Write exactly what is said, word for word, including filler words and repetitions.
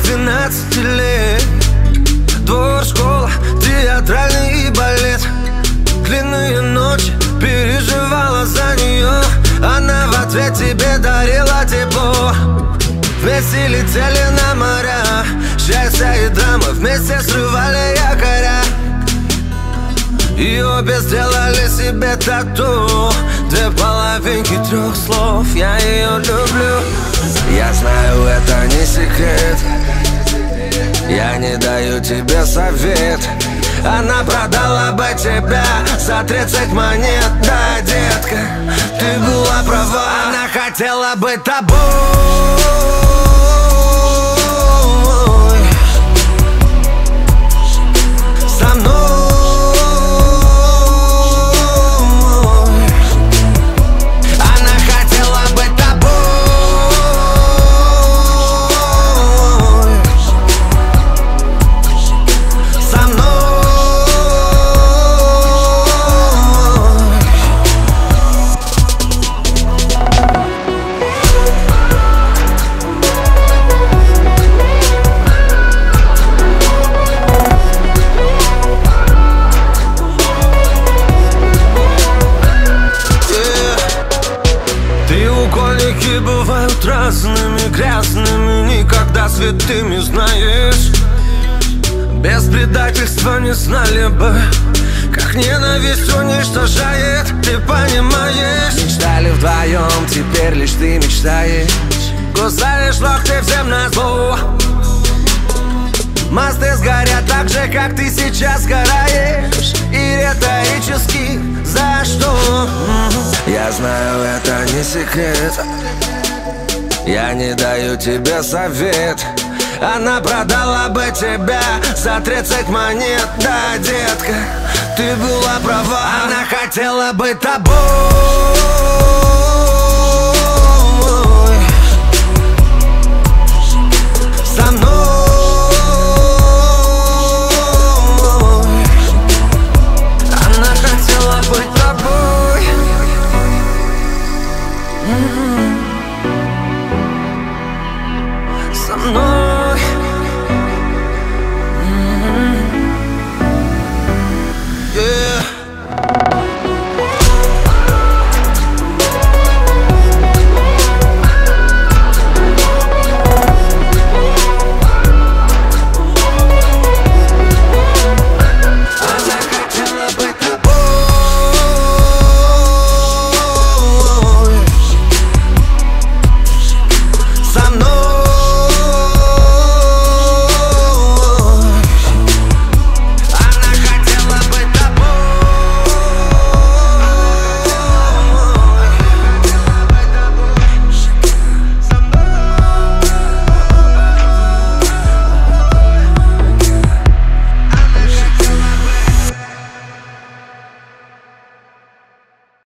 двенадцати лет. Двор, школа, театральный балет. Длинные ночи, переживала за нее. Она в ответ тебе дарила тепло. Вместе летели на моря, счастье и драма вместе срывали якоря. И обе сделали себе тату. Две половинки трех слов, я ее люблю. Я знаю, это не секрет. Я не даю тебе совет. Она продала бы тебя за тридцать монет. Да, детка, ты была права. Она хотела быть тобой. Со мной. Треугольники бывают разными, грязными, никогда святыми, знаешь. Без предательства не знали бы, как ненависть уничтожает, ты понимаешь. Мечтали вдвоем, теперь лишь ты мечтаешь. Кусаешь локти всем назло. Мосты сгорят так же, как ты сейчас сгораешь. И риторически за что? Я знаю, это не секрет. Я не даю тебе совет. Она продала бы тебя за тридцать монет. Да, детка, ты была права. Она хотела быть тобой.